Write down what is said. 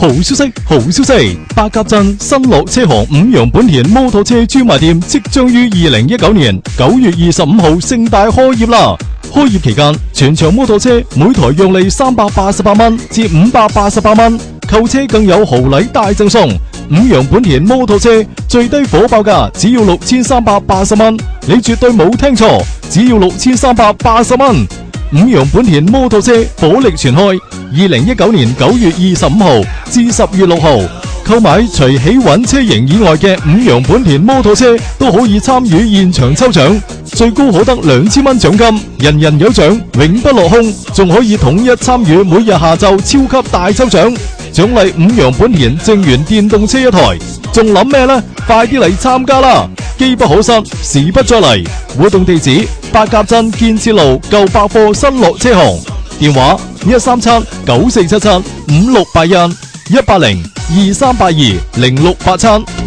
好消息，好消息！白鴿鎮新樂車行五羊本田摩托車專賣店即將於2019年9月25號盛大開業啦！開業期間，全場摩托車每台讓利388蚊至588蚊，購車更有豪禮大贈送。五羊本田摩托車最低火爆價只要6380蚊，你絕對冇聽錯，只要6380蚊。五羊本田摩托車火力全開，2019年9月25號至10月6號，購買除喜運車型以外嘅五羊本田摩托車都可以參與現場抽獎，最高可得2000蚊獎金，人人有獎，永不落空，仲可以統一參與每日下晝超級大抽獎，獎勵五羊本田正源電動車一台，仲諗咩呢？快啲嚟參加啦！機不可失，時不再嚟。活動地址：白鴿鎮建設路舊百貨新樂車行，電話13794775681，18023820687。